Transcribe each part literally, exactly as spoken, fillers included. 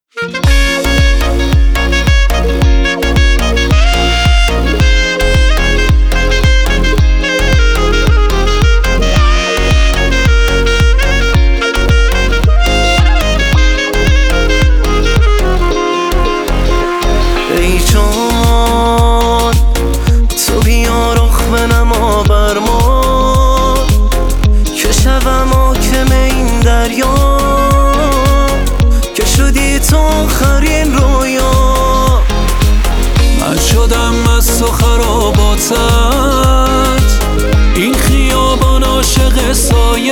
ای جان تو بیا رخ بنما بر ما که شوم حاکم این دریا، که شدی تو آخرین رویا. من شدم از تو خراباتت، این خیابان عاشق سایت،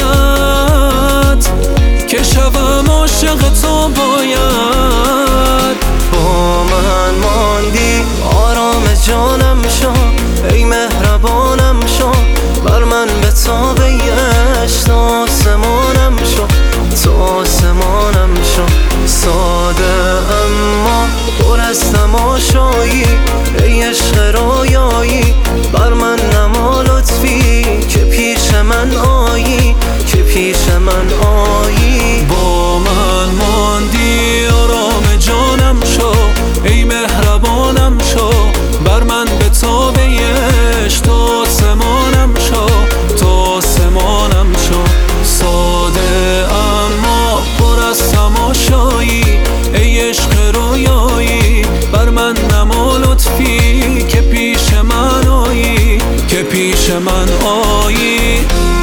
که شوم عاشق تو باید. با من ماندی آرام جانم شو، ای مهربانم شو، بر من به تابه عشق آسمانم شو، تو آسمانم شو. ساده اما پر از تماشایی، ای عشق رویایی، بر من نما لطفی که پیش من آیی، که پیش من آیی. با من ماندی آرام جانم شو، ای مهربانم شو، بر من به تابه عشق تو آسمانم شو، تو آسمانم شو. ساده اما پر از تماشایی، ای عشق رویایی، بر من نما لطفی که پیش من آیی، که پیش من آیی.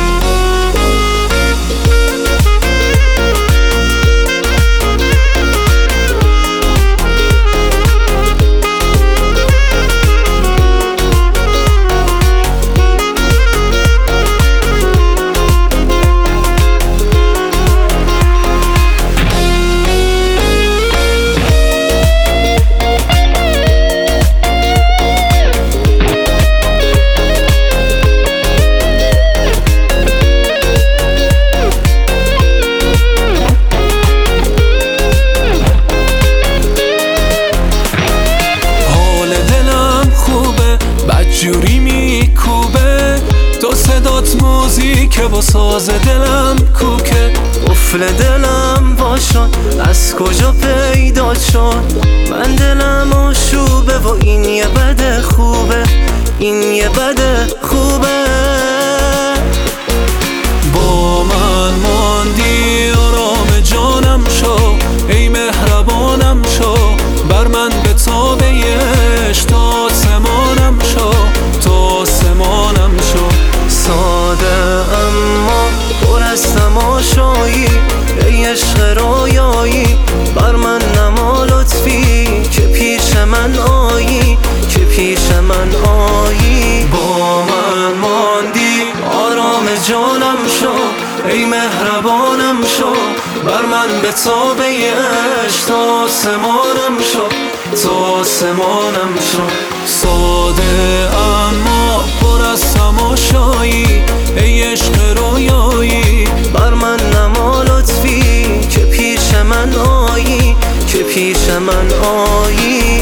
جوری میکوبه تو صدات موزیکه و ساز دلم کوکه. قفل دلم باشد از کجا پیدا شد، من دلم آشوبه و این یه بده خوبه، این یه بده خوبه. با من ماندی آرام جانم شو، ای مهربانم شو، بر من به تابه عشق تو آسمانم شو، تو آسمانم شو. ساده اما پر از تماشایی، ای عشق رویایی، بر من نما لطفی که پیش من آیی، که پیش من آیی. با من ماندی آرام جانم شو، ای مهربانم شو، بر من به تابه عشق تو آسمانم شو، تو آسمانم شو. ساده اما پر از تماشایی، ای عشق رویایی، بر من نما لطفی که پیش من آیی، که پیش من آیی.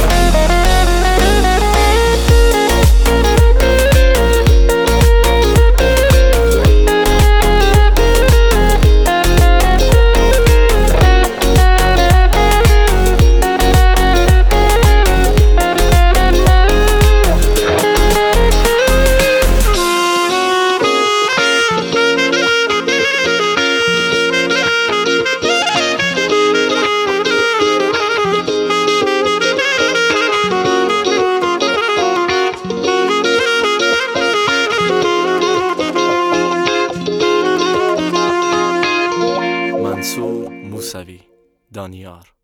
منصور موسوی، دانیار.